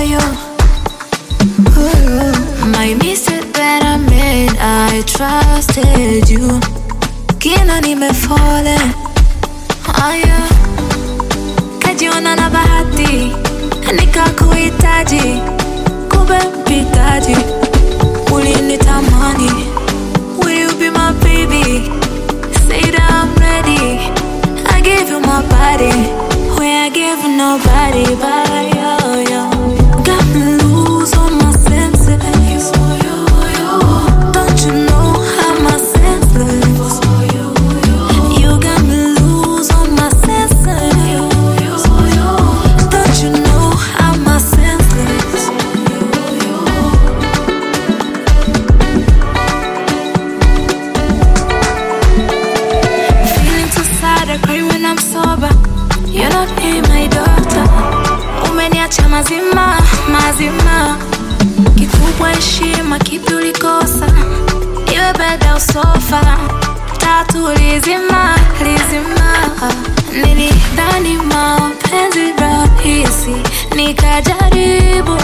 you. My mistake that I made, I trusted you. Kina nimefallen. Yeah. Kajiona na bahati, nikakuhitaji, kumbe mpitaji. Ulinitamani, will you be my baby? Say that I'm ready. I gave you my body, where I gave nobody but you. Got me lose all my senses. Don't you know I'm a senseless? You got me lose all my senses. Don't you know I'm a senseless? Feeling too sad, I cry when I'm sober. You're not in my daughter. Umeniacha mazima, mazima. Kikubwa heshima, kipi ulikosa? Iwe beda usofa, tatu lizima, lizima. Nilidhani mapenzi rahisi, nikajaribu